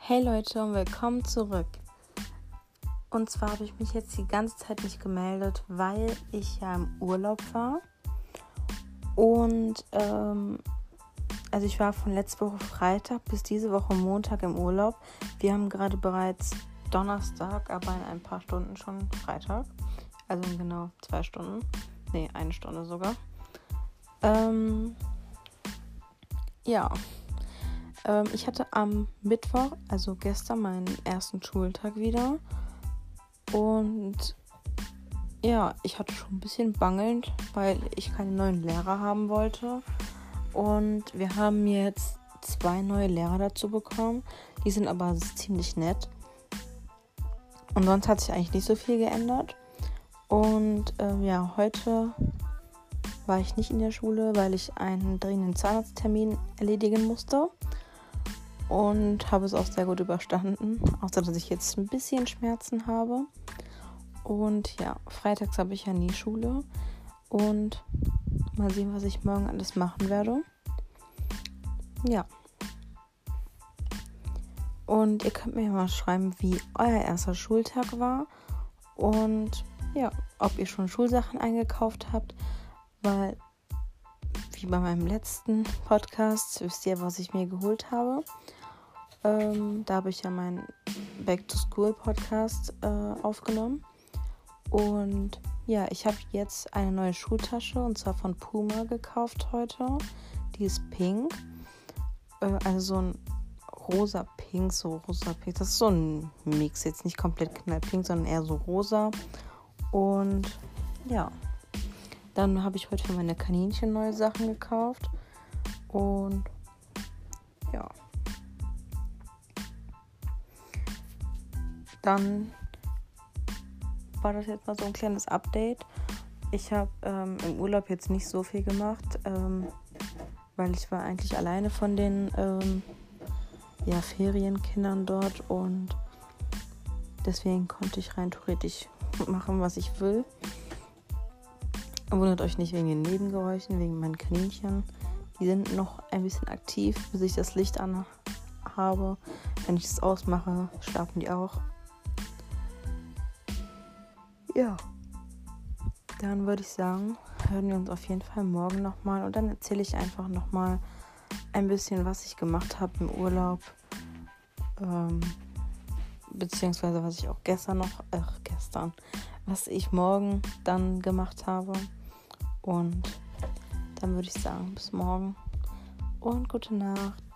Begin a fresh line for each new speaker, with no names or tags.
Hey Leute und willkommen zurück. Und zwar habe ich mich jetzt die ganze Zeit nicht gemeldet, weil ich ja im Urlaub war. Und also ich war von letzte Woche Freitag bis diese Woche Montag im Urlaub. Wir haben gerade bereits Donnerstag, aber in ein paar Stunden schon Freitag. Also in genau 2 Stunden. Nee, 1 Stunde sogar. Ich hatte am Mittwoch, also gestern, meinen ersten Schultag wieder. Und ja, ich hatte schon ein bisschen bangelnd, weil ich keine neuen Lehrer haben wollte. Und wir haben jetzt 2 neue Lehrer dazu bekommen. Die sind aber ziemlich nett. Und sonst hat sich eigentlich nicht so viel geändert. Und heute war ich nicht in der Schule, weil ich einen dringenden Zahnarzttermin erledigen musste. Und habe es auch sehr gut überstanden, außer dass ich jetzt ein bisschen Schmerzen habe. Und ja, freitags habe ich ja nie Schule. Und mal sehen, was ich morgen alles machen werde. Ja. Und ihr könnt mir ja mal schreiben, wie euer erster Schultag war. Und ja, ob ihr schon Schulsachen eingekauft habt. Weil, wie bei meinem letzten Podcast, wisst ihr, was ich mir geholt habe. Da habe ich ja meinen Back-to-School-Podcast aufgenommen. Und ja, ich habe jetzt eine neue Schultasche, und zwar von Puma gekauft heute. Die ist pink. Also so ein rosa-pink. Das ist so ein Mix, jetzt nicht komplett knallpink, sondern eher so rosa. Und ja, dann habe ich heute für meine Kaninchen neue Sachen gekauft. Und ja. Dann war das jetzt mal so ein kleines Update. Ich habe im Urlaub jetzt nicht so viel gemacht, weil ich war eigentlich alleine von den Ferienkindern dort, und deswegen konnte ich rein theoretisch machen, was ich will. Wundert euch nicht wegen den Nebengeräuschen, wegen meinen Kaninchen. Die sind noch ein bisschen aktiv, bis ich das Licht an habe. Wenn ich es ausmache, schlafen die auch. Ja, dann würde ich sagen, hören wir uns auf jeden Fall morgen nochmal. Und dann erzähle ich einfach nochmal ein bisschen, was ich gemacht habe im Urlaub. Beziehungsweise was ich auch was ich morgen dann gemacht habe. Und dann würde ich sagen, bis morgen und gute Nacht.